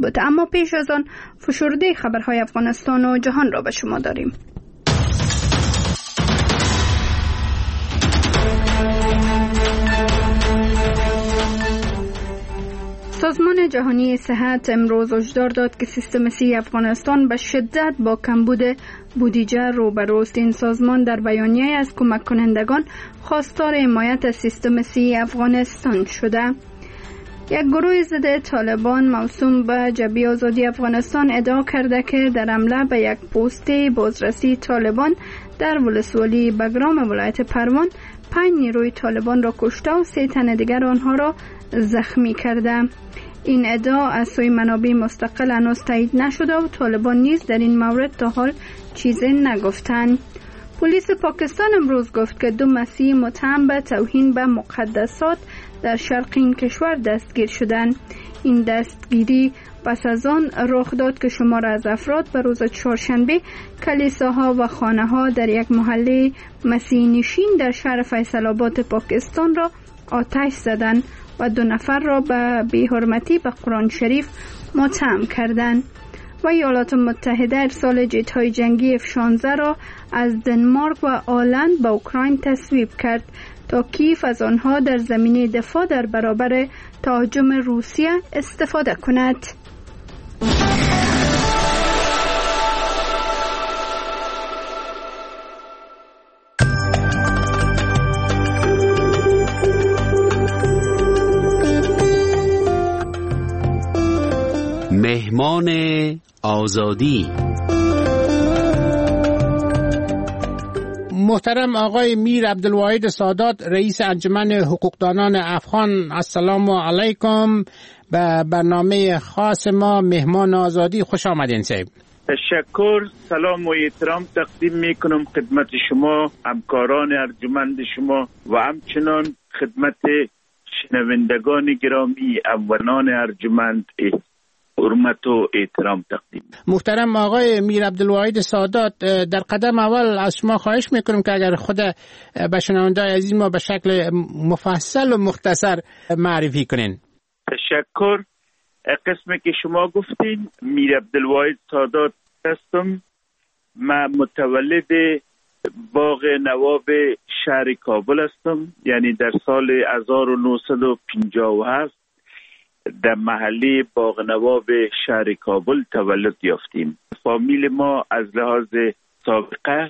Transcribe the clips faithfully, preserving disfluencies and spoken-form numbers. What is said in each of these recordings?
بود. اما پیش از آن فشرده خبرهای افغانستان و جهان را به شما داریم. سازمان جهانی صحت امروز هشدار داد که سیستم صحی افغانستان به شدت با کمبود بودجه روبروست. این سازمان در بیانیه از کمک کنندگان خواستار حمایت از سیستم صحی افغانستان شده. یک گروه ضد طالبان موسوم به جبهه آزادی افغانستان ادعا کرده که در حمله به یک پست بازرسی طالبان در ولسوالی بگرام ولایت پروان پنج نیروی طالبان را کشته و سه تن دیگر آنها را زخمی کرده. این ادعا از سوی منابع مستقل هنوز تایید نشده و طالبان نیز در این مورد تا حال چیزی نگفتند. پلیس پاکستان امروز گفت که دو مسیحی متهم به توهین به مقدسات در شرق این کشور دستگیر شدند. این دستگیری پس از آن رخ داد که شمار از افراد به روز چهارشنبه کلیساها و خانه‌ها در یک محله مسیحی نشین در شهر فیصل آباد پاکستان را آتش زدند و دو نفر را به بی‌حرمتی به قرآن شریف متهم کردند. و ایالات متحده ارسال جت‌های جنگی اف شانزده را از دنمارک و آلند به اوکراین تصویب کرد تا کیف از آنها در زمینه دفاع در برابر تهاجم روسیه استفاده کند. مهمان آزادی. محترم آقای میر عبدالواحد سادات، رئیس انجمن حقوقدانان افغان، السلام علیکم. به برنامه خاص ما مهمان آزادی خوش آمدین صاحب. تشکر، سلام و احترام تقدیم میکنم خدمت شما، همکاران ارجمند شما و همچنان خدمت شنوندگان گرامی اولان ارجمند حرمت و احترام تقدیم. محترم آقای میر عبدالواحد سادات، در قدم اول از شما خواهش میکنم که اگر خود به شنوندگان عزیز ما به شکل مفصل و مختصر معرفی کنین. تشکر. قسمی که شما گفتین، میر عبدالواحد سادات هستم. من متولد باغ نواب شهر کابل هستم، یعنی در سال هزار و نهصد و پنجاه و هفت در محله باغ نواب شهر کابل تولد یافتیم. فامیل ما از لحاظ سابقه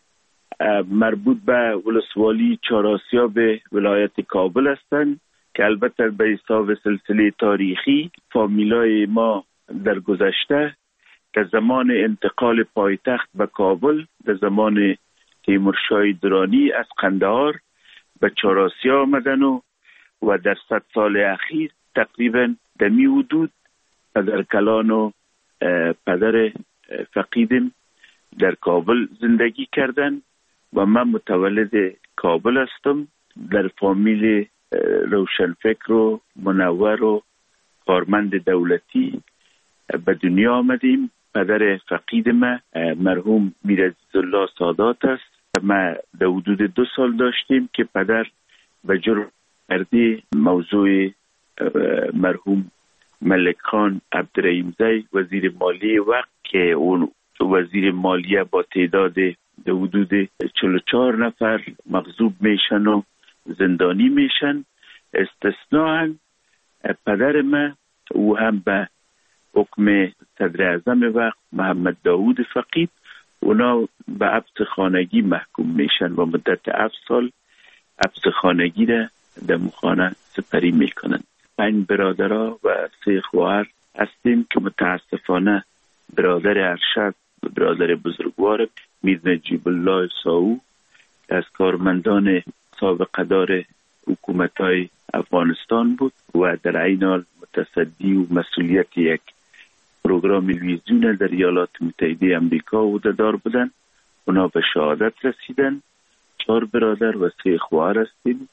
مربوط به ولسوالی چهارآسیاب ولایت کابل هستند که البته به حساب سلسله تاریخی فامیلای ما در گذشته در زمان انتقال پایتخت به کابل در زمان تیمورشاه درانی از قندهار به چهارآسیا آمدن و و در صد سال اخیر تقریبا در می حدود پدر کلان و پدر فقیدم در کابل زندگی کردن و من متولد کابل هستم. در فامیل روشنفکر و منور و کارمند دولتی به دنیا آمدیم. پدر فقید ما مرحوم میر عزیزالله سادات است. ما در حدود دو سال داشتیم که پدر به جرم کردی موضوع مرحوم ملک خان عبدالرحیمزی وزیر مالیه وقت که اون وزیر مالیه با تعداد در حدود چهل و چهار نفر مغضوب میشن و زندانی میشن، استثناء پدر ما او هم به حکم صدر اعظم وقت محمد داود فقید اونا به حبس خانگی محکوم میشن و مدت هفت سال حبس خانگی را در مخانه سپری میکنن. پنج برادرها و سه خواهر هستیم که متاسفانه برادر ارشد برادر بزرگوار میر نجیب الله ساو از کارمندان سابقه دار حکومت‌های افغانستان بود و در عین حال متصدی و مسئولیت یک پروگرام تلویزیون در ایالات متحده آمریکا عهده‌دار بودند. اونا به شهادت رسیدن. چهار برادر و سه خواهر هستیم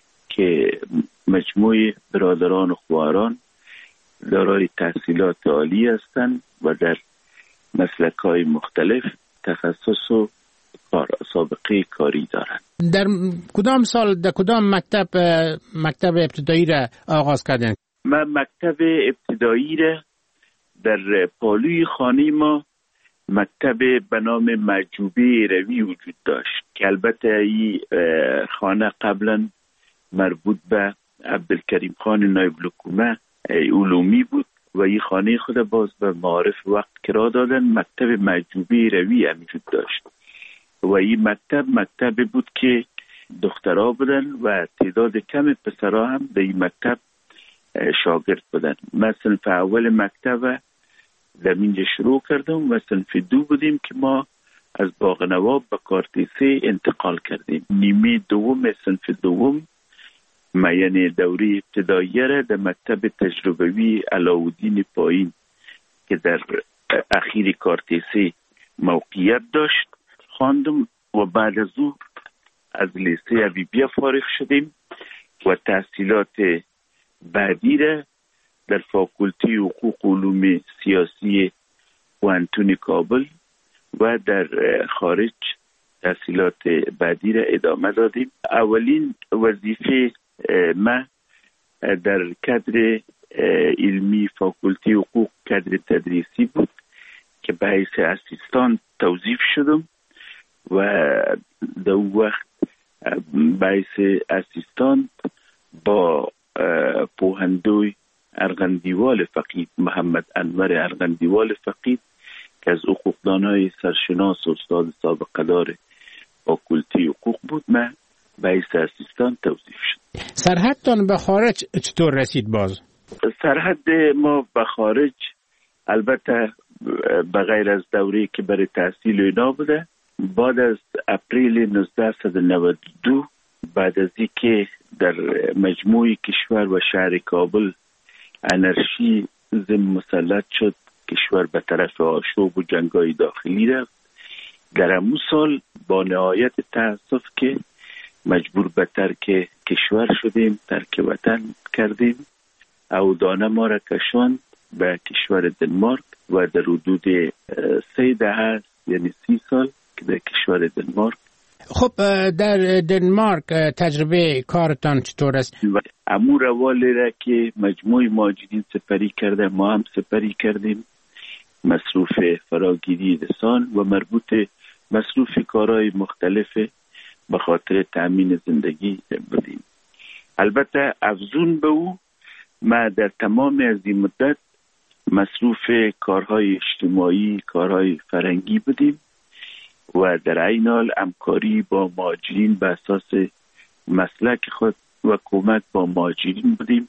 که مجموع برادران و خواهران دارای تحصیلات عالی هستند و در مسلک‌های مختلف تخصص و کار سابقه کاری دارند. در کدام سال در کدام مکتب مکتب ابتدایی را آغاز کردن؟ من مکتب ابتدایی را در پالوی خانه ما مکتب به نام معجوبه روی وجود داشت که البته این خانه قبلا مربوط به عبدالکریم خان نایب الحکومه علومی بود و این خانه خود باز به معارف وقت کرا دادن. مکتب معجوبه روی هم وجود داشت و این مکتب مکتب بود که دخترها بودن و تعداد کم پسرها هم در این مکتب شاگرد بودن. من صنف اول مکتب در اینجا شروع کردم و صنف دو بودیم که ما از باغ نواب به کارتیسه انتقال کردیم. نیمه دوم صنف دوم ما یعنی دوره ابتداییه را در مکتب تجربوی علاءالدین پایین که در اخیر کارتیسه موقعیت داشت خواندم و بعد از او از لیسه حبیبیه فارغ شدیم و تحصیلات بعدی را در فاکولته حقوق علوم سیاسی پوهنتون کابل و در خارج تحصیلات بعدی را ادامه دادیم. اولین وظیفه ما در کادر علمی فاکولته حقوق کادر تدریسی بود که به حیث اسیستان توظیف شدم و در اون وقت به حیث اسیستان با پوهندوی ارغندیوال فقید محمد انور ارغندیوال فقید که از حقوقدانای سرشناس و استاد سابقه دار فاکولته حقوق بود من به حیث اسیستان توظیف شد. سرحدتان به خارج چطور رسید باز؟ سرحد ما به خارج البته به غیر از دوره‌ای که برای تحصیل اینا بوده، بعد از اپریل نوزده نود و دو بعد از اینکه در مجموع کشور و شهر کابل انرژی ضد مسلط شد، کشور به طرف آشوب و جنگای داخلی رفت. در همون سال با نهایت تأسف که مجبور به ترک کشور شدیم، ترک وطن کردیم. اودانه ما را کشاند به کشور دنمارک و در حدود سه دهه یعنی سی سال که در کشور دنمارک. خب در دنمارک تجربه کارتان چطور است؟ امو روالی را که مجموع مهاجرین سپری کرده ما هم سپری کردیم، مصروف فراگیری لسان و مربوط مصروف کارهای مختلف به خاطر تأمین زندگی بودیم. البته افزون به او ما در تمام از این مدت مصروف کارهای اجتماعی، کارهای فرهنگی بودیم و در عین حال همکاری با مهاجرین به اساس مسلک خود و کمک با مهاجرین بودیم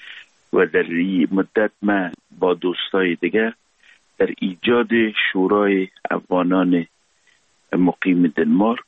و در این مدت ما با دوستای دیگر در ایجاد شورای افغانان مقیم دنمارک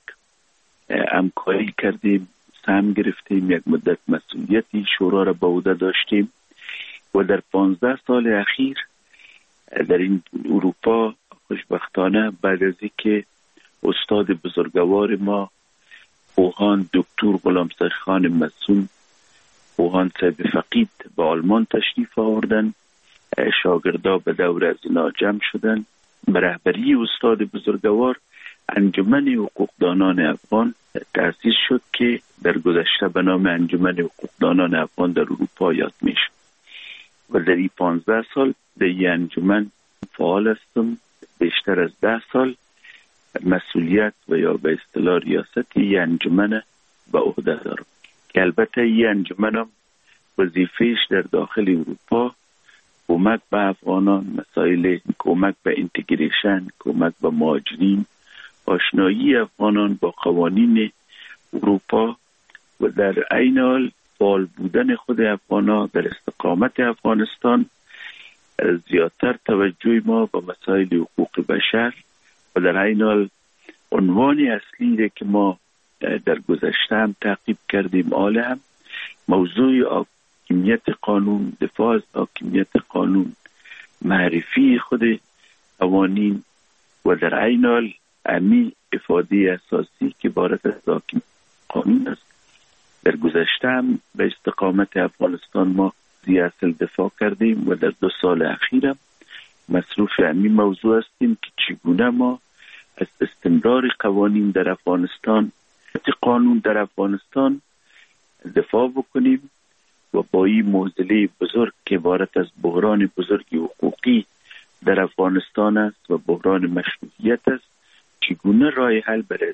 همکاری کردیم، سهم گرفتیم، یک مدت مسئولیتی شورا را به عهده داشتیم و در پانزده سال اخیر در این اروپا خوشبختانه بعد از اینکه استاد بزرگوار ما پوهان دکتر غلامسر خان مسون پوهان صاحب فقید به آلمان تشریف آوردن، شاگردا به دور از اینا جمع شدن. به رهبری استاد بزرگوار انجمن حقوقدانان افغان تأسیس شد که در گذشته به نام انجمن حقوقدانان افغان در اروپا یاد میشد و در این پانزده سال در این انجمن فعال هستم. بیشتر از ده سال مسئولیت و یا به اصطلاح ریاست این انجمن به عهده دارم که البته این انجمن هم وظیفه‌اش در داخل اروپا کمک به افغانان، مسائل کمک به اینتگریشن، کمک به مهاجرین، آشنایی افغانان با قوانین اروپا و در عین حال فعال بودن خود افغانان در استقامت افغانستان، زیادتر توجه ما به مسائل حقوق بشر و در عین حال عنوان اصلی که ما در گذشته هم تعقیب کردیم آل هم موضوع حاکمیت قانون، دفاع از حاکمیت قانون، معرفی خود قوانین و در عین حال امی افاده اساسی که عبارت از حاکمیت قانون است. در گذشته هم به استقامت افغانستان ما زی اصل دفاع کردیم و در دو سال اخیرم مصروف امی موضوع هستیم که چگونه ما از استمرار قوانین در افغانستان، قانون در افغانستان دفاع بکنیم و با این معضله بزرگ که عبارت از بحران بزرگی حقوقی در افغانستان است و بحران مشروطیت است. چگونه راه حل برای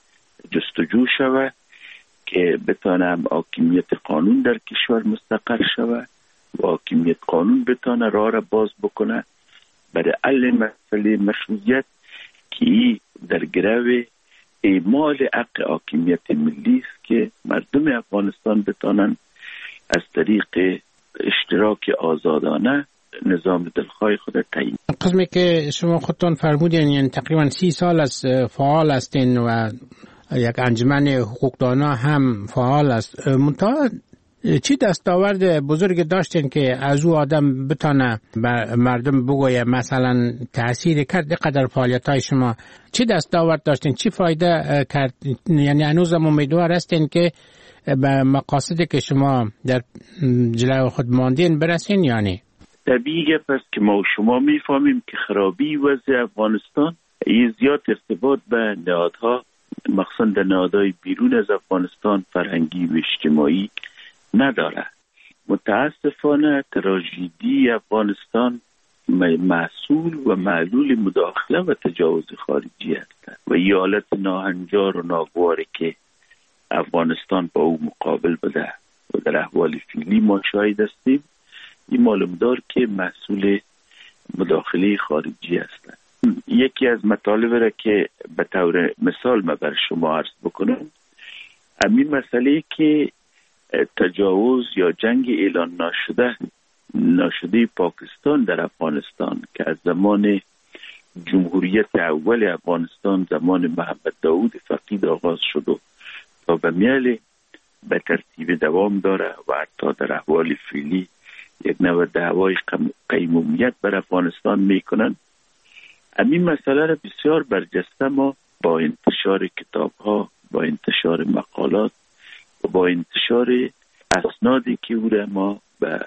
جستجو شود که بتانه حاکمیت قانون در کشور مستقر شود و حاکمیت قانون بتانه راه را باز بکنه برای حل مسئله مشروطیت که در گرو اعمال حق حاکمیت ملی است که مردم افغانستان بتانن از طریق اشتراک آزادانه نظام دلخواه خود تعیین. قسمی که شما خودتون فرمودین یعنی تقریبا سی سال از فعال هستین و یک انجمن حقوقدانا هم فعال است. منتها چی دستاورد بزرگ داشتین که از او آدم بتانه بر مردم بگویه مثلا تأثیر کرد قدر فعالیت های شما؟ چی دستاورد داشتین؟ چی فایده کرد؟ یعنی هنوز هم امیدوار هستین که به مقاصدی که شما در جلو خود ماندین برسین یعنی؟ طبیعی پس که ما و شما میفهمیم که خرابی وضع افغانستان یه زیاد ارتباط به نهادها مخصوصا در نهادهای بیرون از افغانستان فرهنگی و اجتماعی نداره. متاسفانه تراژدی افغانستان محصول و معلول مداخله و تجاوز خارجی است و یه حالت ناهنجار و ناگواری که افغانستان با او مقابل بده و در احوال فعلی ما شاهد هستیم. این معلوم دار که محصول مداخله خارجی است. یکی از مطالب را که به طور مثال ما بر شما عرض بکنم همین مسئله که تجاوز یا جنگ اعلان نشده نشده پاکستان در افغانستان که از زمان جمهوریت اول افغانستان زمان محمد داود فقید آغاز شد و تا به میل به ترتیب دوام داره و حتی در احوال فعلی یک نوع دعوای قیمومیت بر افغانستان میکنن. همین مسئله را بسیار برجسته ما با انتشار کتاب ها، با انتشار مقالات و با انتشار اسنادی که او را ما به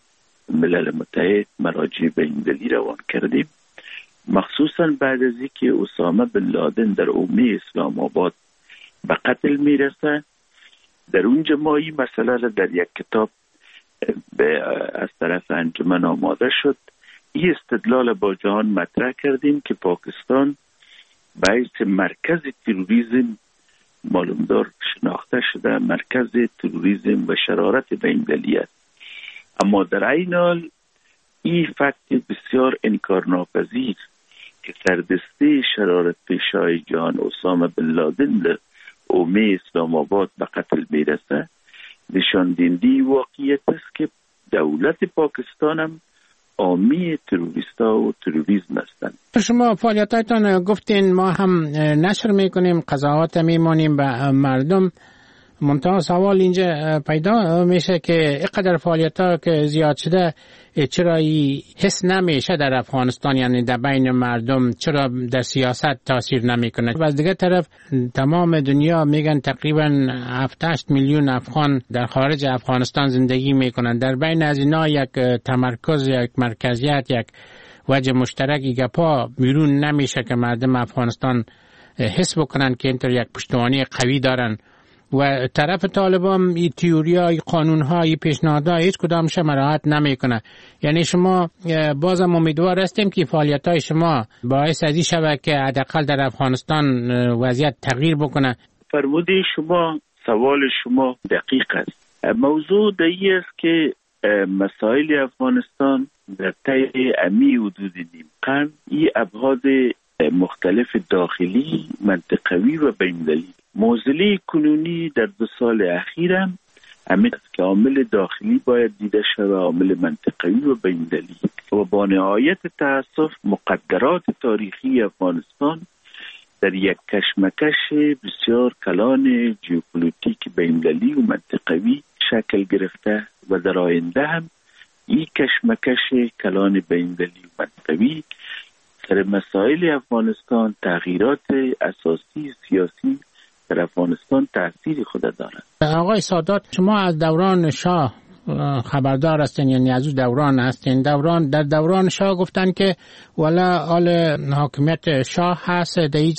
ملل متحد مراجع بین‌المللی روان کردیم، مخصوصا بعد از اینکه اسامه بن لادن در حومه اسلام آباد به قتل میرسه، در اونجا ما این مسئله را در یک کتاب از طرف انجمن آماده شد. این استدلال با جهان مطرح کردیم که پاکستان باعث مرکز تروریسم معلومدار شناخته شده، مرکز تروریسم و شرارت بین‌المللی است. اما در عین حال این فکت بسیار انکارناپذیر که سردسته شرارت پیشای جهان اسامه بن لادن در حومه اسلام آباد به قتل میرسه نشان دهنده واقعیت است که دولت پاکستان هم حامی تروریستا و تروریسم هستند. شما فعالیتاتون گفتین ما هم نشر میکنیم، قضاوت میمونیم به مردم. منتها سوال اینجا پیدا میشه که اینقدر فعالیت‌ها که زیاد شده چرا حس نمیشه در افغانستان، یعنی در بین مردم چرا در سیاست تاثیر نمیکنه؟ و از دیگه طرف تمام دنیا میگن تقریبا هفت هشت میلیون افغان در خارج افغانستان زندگی میکنن. در بین از اینا یک تمرکز، یک مرکزیت، یک وجه مشترکی گپا بیرون نمیشه که مردم افغانستان حس بکنن که اینطور یک پشتوانه قوی دارن. و طرف طالبان این تئوریا، این قانون‌ها، این پیشنهادها هیچ کدامش مراعات نمیکنه. یعنی شما بازم امیدوار هستیم که فعالیت‌های شما باعث ازی شود که حداقل در افغانستان وضعیت تغییر بکنه. فرموده شما، سوال شما دقیق است. موضوع دایی است که مسائل افغانستان در طی امی حدود نیم قرن این ابعاد مختلف داخلی، منطقوی و بین‌المللی معضله کنونی در دو سال اخیر هم همین است که عامل داخلی باید دیده شود، عامل منطقوی و بین‌المللی و با نهایت تأسف مقدرات تاریخی افغانستان در یک کشمکش بسیار کلان ژئوپلیتیک بین‌المللی و منطقوی شکل گرفته و در آینده هم این کشمکش کلان بین‌المللی و منطقوی در مسائل افغانستان تغییرات اساسی سیاسی در افغانستان تأثیر خود دارد. آقای سادات، شما از دوران شاه خبردار هستین، یعنی از اون دوران هستین. دوران در دوران شاه گفتن که والا حال حاکمیت شاه هست، در هیچ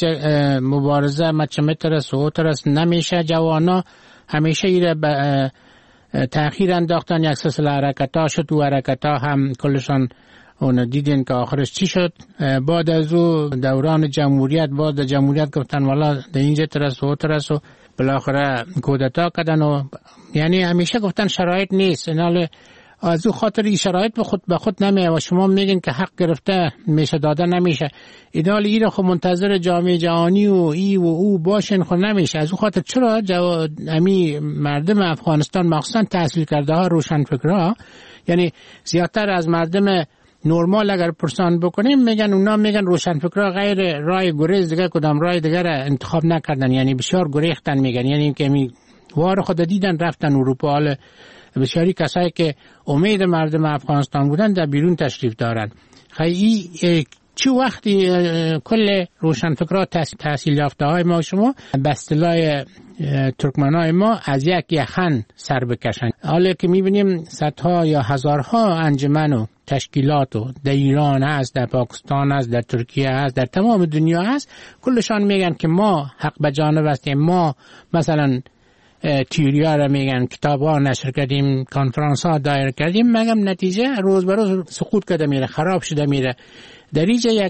مبارزه مچمترس و اوترس نمیشه، جوانا همیشه ایره به تأخیر انداختن، یک سلسله حرکت ها شد و حرکت ها هم کلشان اون دیدین که آخرش چی شد. بعد از او دوران جمهوریت، بعد جمهوریت گفتن والا در اینجا ترس و ترس و بالاخره کودتا کردن و یعنی همیشه گفتن شرایط نیست. اینال از او خاطر این شرایط به خود به خود نمیه و شما میگین که حق گرفته میشه داده نمیشه. ایدال ایره خب منتظر جامعه جهانی و ای و او باشن خود نمیشه. از او خاطر چرا جو... امی مردم افغانستان مخصوصا تحصیل کرده ها روشن فکرها، یعنی زیادتر از مردم نرمال اگر پرسان بکنیم میگن اونا میگن روشن فکرها غیر رای گریز دیگه کدام رای دیگه را انتخاب نکردن، یعنی بسیار گریختن میگن، یعنی که می وار خود دیدن رفتن اروپا. حال بسیاری کسایی که امید مردم افغانستان بودن در بیرون تشریف دارن. خیلی چه وقتی کل روشنفکرها تحصیل یافته های ما شما به اصطلاح ترکمنای ما از یک یخن سر بکشن. حالا که میبینیم صدها یا هزارها انجمن و تشکیلات و در ایران هست، در پاکستان هست، در ترکیه هست، در تمام دنیا هست، کلشان میگن که ما حق به جانب هستیم. ما مثلا تیوریا را میگن، کتاب ها نشر کردیم، کنفرانس ها دایر کردیم، مگم نتیجه روز به روز سقوط کرده میره، خراب شده میره. در اینجا یک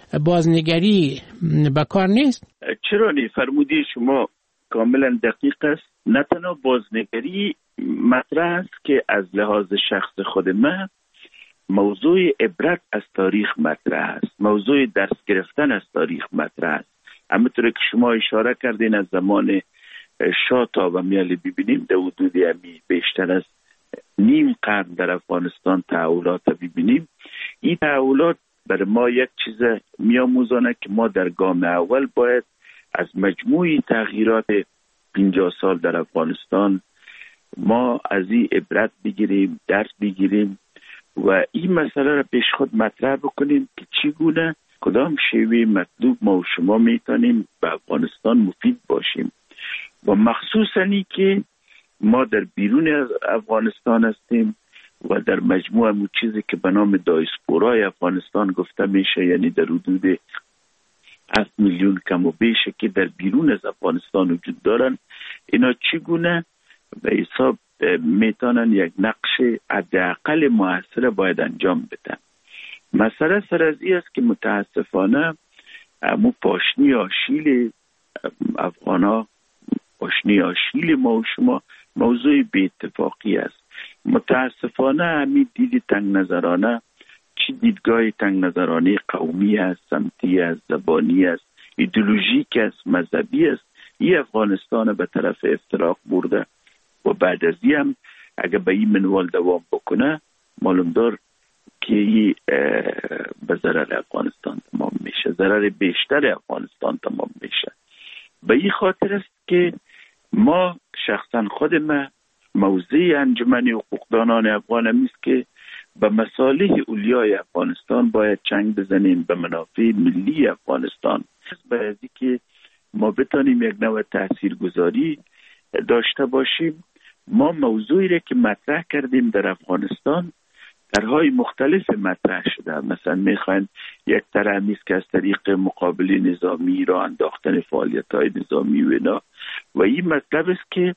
بازنگری بکار نیست؟ چرا نی؟ فرمودی شما کاملا دقیق است. نه تنها بازنگری مطرح است که از لحاظ شخص خود من موضوع عبرت از تاریخ مطرح است، موضوع درس گرفتن از تاریخ مطرح است. همونطور که شما اشاره کردین از زمان شاه تا و میالی ببینیم در حدود امی بیشتر از نیم قرن در افغانستان تحولات ببینیم. این تحولات برای ما یک چیز میاموزانه که ما در گام اول باید از مجموعی تغییرات پنجاه سال در افغانستان ما از این عبرت بگیریم، درس بگیریم و این مسئله را پیش خود مطرح بکنیم که چگونه کدام شیوه مطلوب ما و شما میتونیم به افغانستان مفید باشیم و مخصوصاً ای که ما در بیرون از افغانستان هستیم و در مجموع همون چیزی که به نام دایسپورای افغانستان گفته میشه، یعنی در حدود هفت میلیون کم و بیشه که در بیرون از افغانستان وجود دارن، اینا چگونه به حساب میتونن یک نقش حداقل موثر باید انجام بدن. مسئله سر از این است که متاسفانه همون پاشنی آشیل افغانا، پاشنی آشیل ما و شما موضوع بی اتفاقی است. متاسفانه همین دید تنگ نظرانه، چی دیدگاه تنگ نظرانه قومی است، سمتی است، زبانی است، ایدئولوژیک است، مذهبی است، این افغانستان به طرف افتراق برده و بعد از این هم اگه به این منوال دوام بکنه معلوم دار که این به ضرر افغانستان تمام میشه، ضرر بیشتر افغانستان تمام میشه. به این خاطر است که ما شخصا خود ما موضع انجمن حقوقدانان افغان است که به مصالح اولیای افغانستان باید چنگ بزنیم، به منافع ملی افغانستان، باید که ما بتانیم یک نوع تاثیرگذاری داشته باشیم. ما موضوعی را که مطرح کردیم در افغانستان طرح‌های مختلف مطرح شده. مثلا میخواین یک طرح نیست که از طریق مقابله نظامی را انداختن فعالیت‌های نظامی و اینا، و این مطلب است که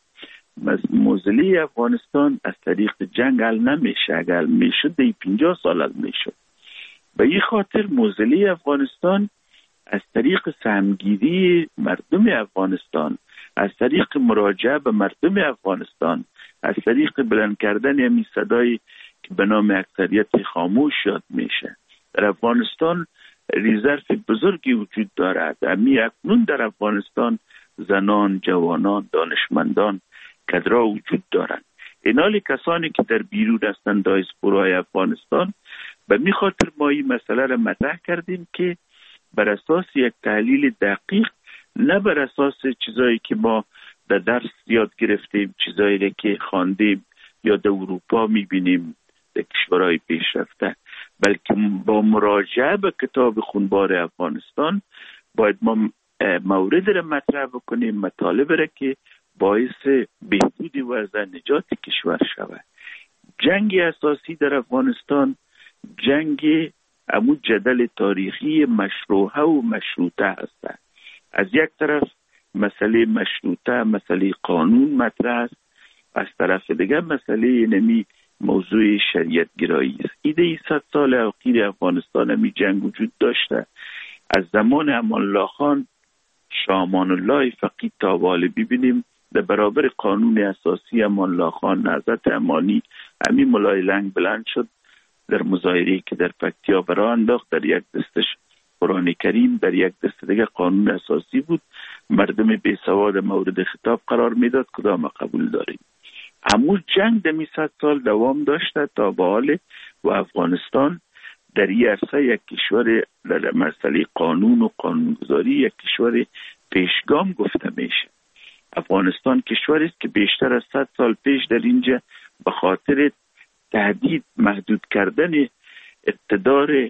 موضوع افغانستان از طریق جنگ حل نمیشه. اگر میشد دی پنجاه سال حل میشد. به این خاطر موضوع افغانستان از طریق سهمگیری مردم افغانستان، از طریق مراجعه به مردم افغانستان، از طریق بلند کردن همین صدای که به نام اکثریت خاموش یاد میشه. در افغانستان ریزرف بزرگی وجود دارد. امی اکنون در افغانستان زنان، جوانان، دانشمندان، کدرها وجود دارند. اینالی کسانی که در بیرون هستند دایسپورای افغانستان، به می خاطر ما این مسئله را مطرح کردیم که بر اساس یک تحلیل دقیق، نه بر اساس چیزایی که ما در درس یاد گرفتیم، چیزایی که خواندیم یا در اروپا میبینیم در کشورهای پیشرفته، بلکه با مراجعه به کتاب خونبار افغانستان باید ما مورد را مطرح بکنیم، مطالب را که باعث بهبود وضع نجات کشور شود. جنگ اساسی در افغانستان جنگ امو جدل تاریخی مشروعه و مشروطه هست. از یک طرف مسئله مشروطه، مسئله قانون مطرح است، از طرف دیگر مسئله نمی موضوع شریعت گرایی است. ایده صد سال اخیر افغانستان همی جنگ وجود داشته. از زمان امان الله خان شامان الله فقید تا حال ببینیم در برابر قانون اساسی امان الله خان نهضت امانی همی ملای لنگ بلند شد در مظاهره‌ای که در پکتیا برآ انداخت. در یک دستش قرآن کریم، در یک دست دیگه قانون اساسی بود. مردم بی سواد مورد خطاب قرار میداد، کدام قبول داریم. همون جنگ دمی صد سال دوام داشته تا به حال و افغانستان در این عرصه یک کشور در مسئله قانون و قانونگذاری یک کشور پیشگام گفته میشه. افغانستان کشوری است که بیشتر از صد سال پیش در اینجا به خاطر تهدید محدود کردن اقتدار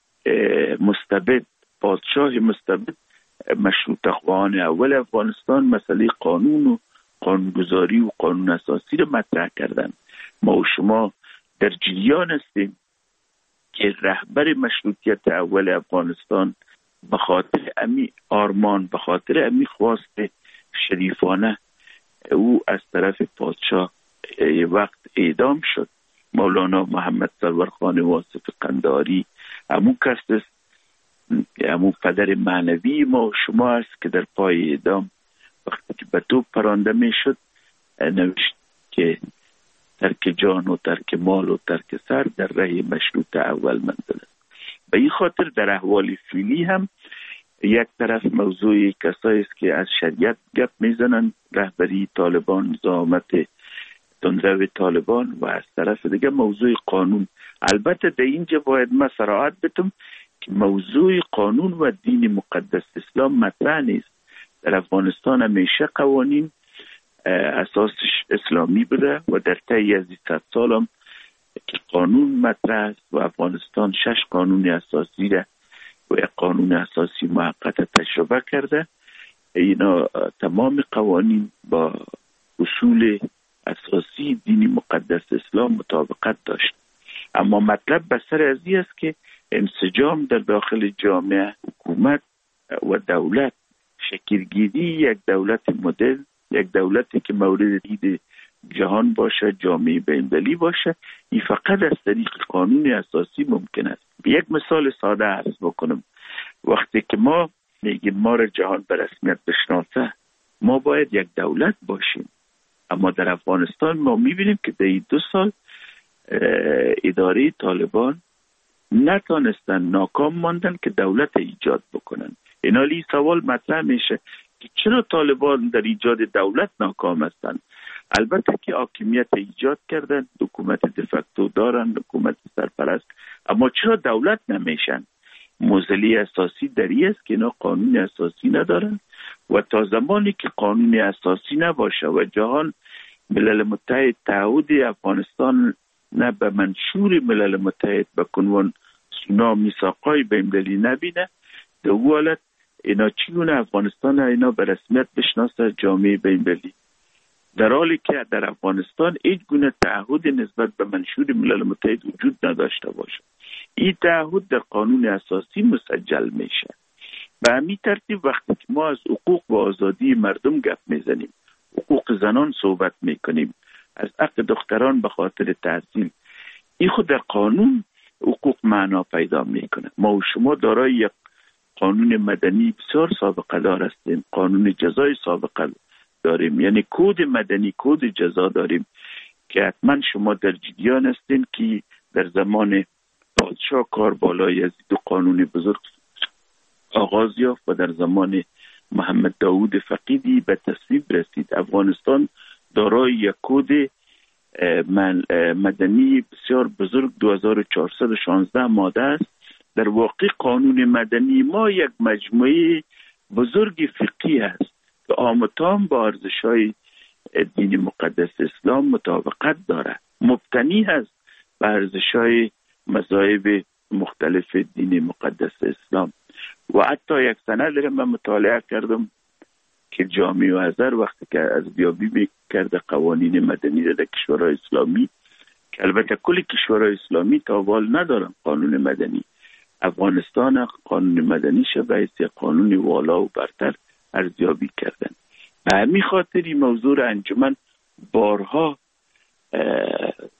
مستبد، پادشاه مستبد، مشروطه خواهان اول افغانستان مسئله قانون و قانونگذاری و قانون اساسی رو مطرح کردن. ما و شما در جریان هستیم که رهبر مشروطیت اول افغانستان به خاطر امی آرمان، به خاطر امی خواست شریفانه او از طرف پادشاه وقت اعدام شد. مولانا محمد سرور خان واصف قنداری همون کس است، همون پدر معنوی ما و شما است که در پای اعدام وقتی که به توپ پرانده می شد نوشت که ترک جان و ترک مال و ترک سر در راه مشروطه اول منزل است. به این خاطر در احوال فعلی هم یک طرف موضوع کسایی است که از شریعت گپ میزنن، رهبری طالبان، زعامت تندرو طالبان، و از طرف دیگه موضوع قانون. البته در اینجا باید من صراحت بتم که موضوع قانون و دین مقدس اسلام مطرح نیست. در افغانستان همیشه قوانین اساسش اسلامی بوده و در طی از صد سال هم که قانون مطرح است و افغانستان شش قانون اساسی ده و یک قانون اساسی موقت تجربه کرده. اینا تمام قوانین با اصول اساسی دین مقدس اسلام مطابقت داشت. اما مطلب بسر از این است که انسجام در داخل جامعه، حکومت و دولت، شکلگیری یک دولت مدل، یک دولتی که مورد دید جهان باشه، جامعه بین‌المللی باشه، این فقط از طریق قانون اساسی ممکن است. یک مثال ساده عرض بکنم. وقتی که ما میگیم ما را جهان به رسمیت بشناسه، ما باید یک دولت باشیم. اما در افغانستان ما میبینیم که در این دو سال اداره طالبان نتانستن، ناکام ماندن که دولت ایجاد بکنن. اینالی سوال مطرح میشه که چرا طالبان در ایجاد دولت ناکام هستند؟ البته که حاکمیت ایجاد کردن، حکومت دفکتو دارن، حکومت سرپرست، اما چرا دولت نمیشن؟ موزلی اساسی در این است که اینا قانون اساسی ندارن و تا زمانی که قانون اساسی نباشه و جهان ملل متحد تعهد افغانستان نه به منشور ملل متحد به کنوان سونا میثاقای بین‌المللی نبینه، در او حالت اینا چگونه افغانستان اینا به رسمیت بشناسه جامعه بین‌المللی، در حالی که در افغانستان هیچ گونه تعهد نسبت به منشور ملل متحد وجود نداشته باشه. این تعهد در قانون اساسی مسجل میشه. به همین ترتیب وقتی که ما از حقوق و آزادی مردم گپ میزنیم، حقوق زنان صحبت میکنیم، از حق دختران به خاطر تحصیل، این خود در قانون حقوق معنا پیدا میکنه. ما و شما دارای یک قانون مدنی بسیار سابقه دار هستیم، قانون جزای سابقه داریم، یعنی کد مدنی، کد جزا داریم که حتما شما در جریان هستین که در زمان پادشاه کار بالای از دو قانون بزرگ آغاز یافت و در زمان محمد داود فقیدی به تصویب رسید. افغانستان دارای یک کد مدنی بسیار بزرگ دو هزار و چهارصد و شانزده ماده است. در واقع قانون مدنی ما یک مجموعه بزرگ فقهی است که آمتام با ارزش‌های دین مقدس اسلام مطابقت دارد، مبتنی است بر ارزش‌های مذاهب مختلف دین مقدس اسلام. و حتی یک سند را من مطالعه کردم که جامعه ازهر وقتی که از بیابی میکرده قوانین مدنی در کشورهای اسلامی، که البته کل کشورهای اسلامی تا وال ندارن قانون مدنی، افغانستان قانون مدنی شبه قانون والا و برتر ارزیابی کردن. به همین خاطر این موضوع را انجمن بارها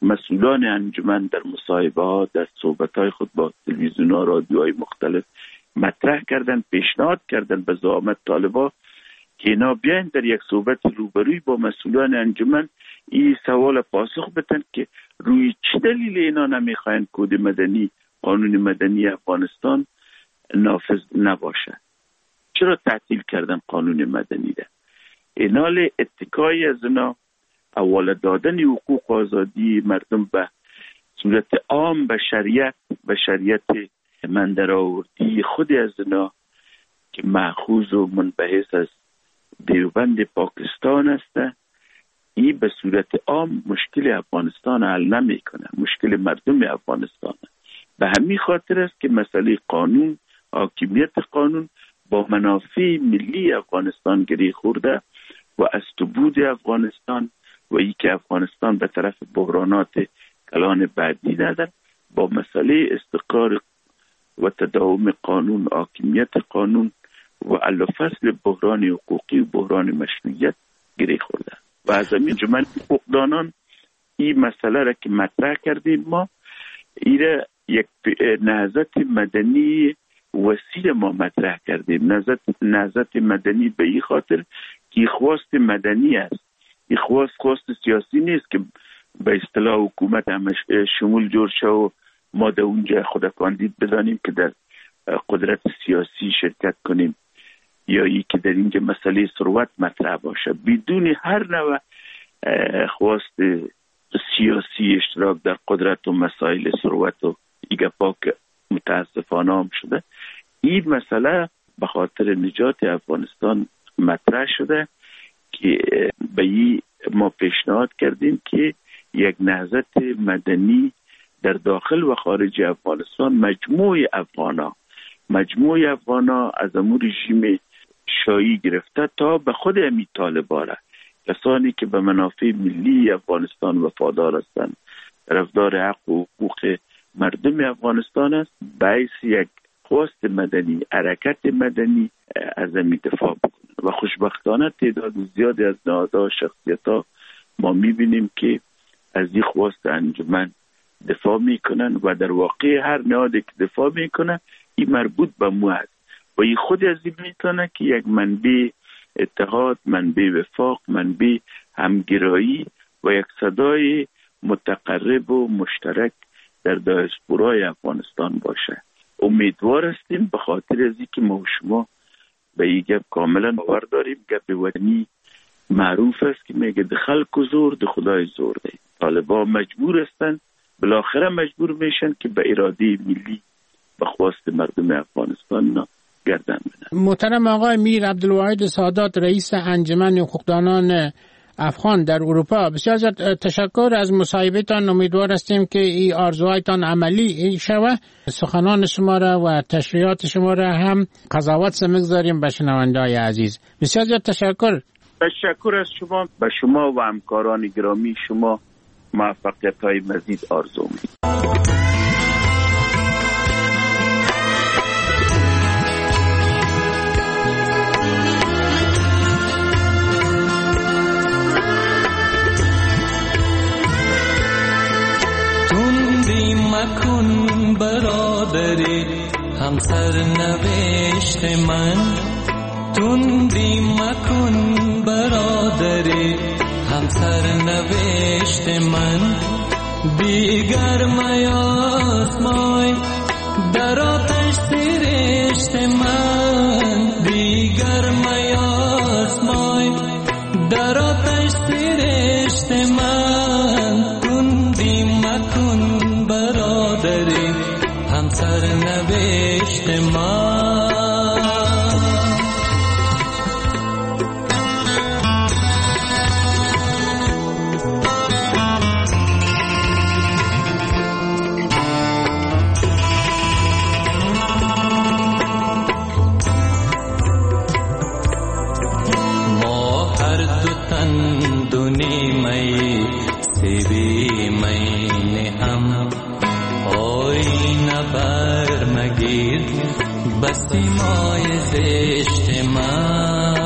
مسئولان انجمن در مصاحبه ها، در صحبت های خود با تلویزیون ها، رادیوهای مختلف مطرح کردن، پیشنهاد کردن به زعامت طالبا که اینا بیاین در یک صحبت روبروی با مسئولان انجمن این سوال پاسخ بدن که روی چه دلیل اینا نمیخواین کد مدنی، قانون مدنی افغانستان نافذ نباشه؟ چرا تعطیل کردن قانون مدنی ده؟ اینال اتکای از اینا اول دادن حقوق و آزادی مردم به صورت عام به شریعت و شریعت من در آوردی خود از اینا که مأخوذ و منبعث از دیوبند پاکستان است، این به صورت عام مشکل افغانستان حل نمی کنه، مشکل مردم افغانستان. به همین خاطر است که مسئله قانون، حاکمیت قانون با منافع ملی افغانستان گره خورده و از تبود افغانستان و ای که افغانستان به طرف بحرانات کلان بعدی دادن با مسئله استقرار و تداوم قانون، حاکمیت قانون و الا فصل بحران حقوقی و بحران مشروعیت گره خورده. و از همین جمعه حقوقدانان این مسئله را که مطرح کردیم ما، این یک نهضت مدنی وسیع ما مطرح کردیم. نهضت نهضت مدنی به این خاطر که خواست مدنی است، این خواست خواست سیاسی نیست که به اصطلاح حکومت همش شمول جور شه و ما در اونجا خود کاندید بدانیم که در قدرت سیاسی شرکت کنیم یا ای که در اینجا مسئله ثروت مطرح باشه. بدون هر نوع خواست سیاسی اشتراک در قدرت و مسائل ثروت و ایگه پاک متاسفانه هم شده. این مسئله به خاطر نجات افغانستان مطرح شده که به این ما پیشنهاد کردیم که یک نهضت مدنی در داخل و خارج افغانستان، مجموع افغانا مجموع افغانا از امور رژیم شاهی گرفته تا به خود امی طالبان، کسانی که به منافع ملی افغانستان وفادار هستند، طرفدار حق و حقوق مردم افغانستان است، باعث یک خواست مدنی، حرکت مدنی از امی دفاع بکنند. و خوشبختانه تعداد زیادی از نهادها، شخصیت‌ها ما می‌بینیم که از این خواست انجمن دفاع میکنن و در واقع هر نهادی که دفاع میکنه این مربوط به مو است و این خود از این میتونه که یک منبع اتحاد، منبع وفاق، منبع همگرایی و یک صدای متقرب و مشترک در دیاسپورای افغانستان باشه. امیدوار هستیم به خاطر از اینکه ما و شما به این گپ کاملا باور داریم. گپ وطنی معروف است که میگه ده خلق و زور ده خدای زور ده. طالبان مجبور هستند، بالاخره مجبور میشن که به اراده ملی و خواست مردم افغانستان گردن بدن. محترم آقای میر عبدالواحد سادات، رئیس انجمن حقوقدانان افغان در اروپا، بسیار زیاد تشکر از مصاحبهتان. امیدوار هستیم که این آرزوهایتان عملی شود. سخنان شما را و تشریحات شما را هم قضاوت سمگذاریم به شنونده‌های عزیز. بسیار زیاد تشکر. تشکر از شما. به شما و همکاران گرامی شما موفقیت های مزید آرزو می‌کنم. تندی مکن برادری همسر نوشت من، تندی مکن برادری همسر نوشت من، دیگر میاسمای در آتش سرشت من، دیگر میاسمای در آتش سرشت من، تندی مکن برادری همسر نوشت من. بستی مای زشت من،